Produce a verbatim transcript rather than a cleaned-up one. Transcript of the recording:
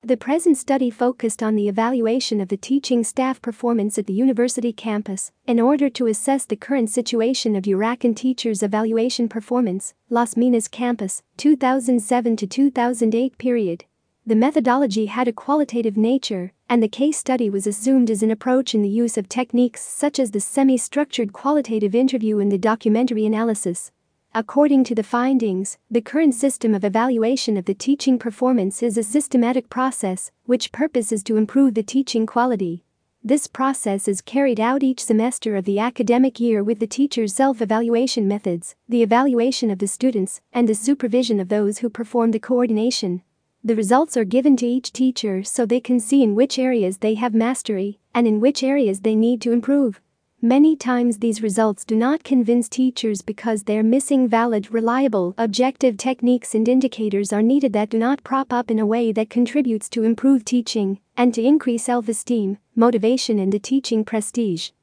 The present study focused on the evaluation of the teaching staff performance at the university campus in order to assess the current situation of U R A C and teachers' evaluation performance, Las Minas campus, two thousand seven to two thousand eight period. The methodology had a qualitative nature, and the case study was assumed as an approach in the use of techniques such as the semi-structured qualitative interview and the documentary analysis. According to the findings, the current system of evaluation of the teaching performance is a systematic process, which purpose is to improve the teaching quality. This process is carried out each semester of the academic year with the teacher's self-evaluation methods, the evaluation of the students, and the supervision of those who perform the coordination. The results are given to each teacher so they can see in which areas they have mastery and in which areas they need to improve. Many times these results do not convince teachers because they're missing valid, reliable, objective techniques, and indicators are needed that do not prop up in a way that contributes to improve teaching and to increase self-esteem, motivation, and the teaching prestige.